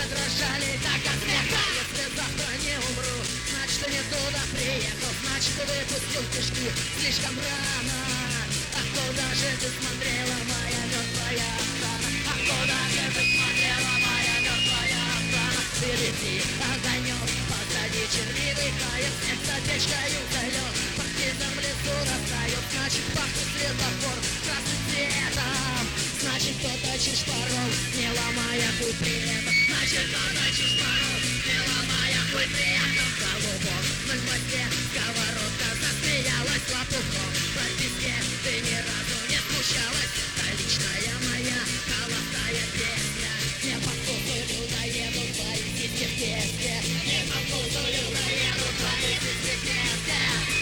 задрожали, так от смеха. Если завтра не умру, значит не туда приехал, значит выпустил кишки слишком рано. А куда же ты смотрела, моя мертвая Оксана? А куда же ты смотрела, моя мертвая Оксана? Впереди огонек, позади червивый каек, снег с отечкою залет, партизан в лесу растает, значит пахнет светофор красным цветом. Значит кто-то чешпорол, не ломая хуй при этом. Значит кто-то чешпорол, не ломая хуй при этом. Голубок на гвозде, сковородка засмеялась лопухом. В прописке ты ни разу не смущалась, столичная моя холостая песня. Не по вкусу людоеду твои сиськи в тесте, не по вкусу людоеду твои сиськи в тесте.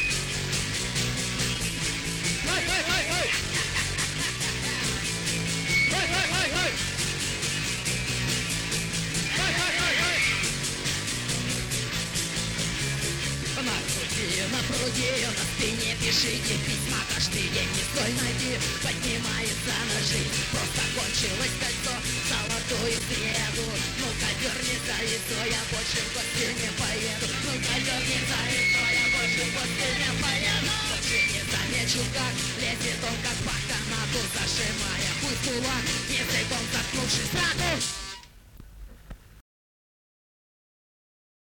На пруде, на спине пишите письма каждый день, не стой ноги, поднимается на жизнь. Просто кончилось кольцо, золотую среду. Ну-ка дерни за яйцо, я больше в гости не поеду. Ну-ка дерни за яйцо, я больше в гости не поеду. Больше не замечу, как лезет он, как по канату, зажимая хуй в кулак, языком заткнувшись в раку.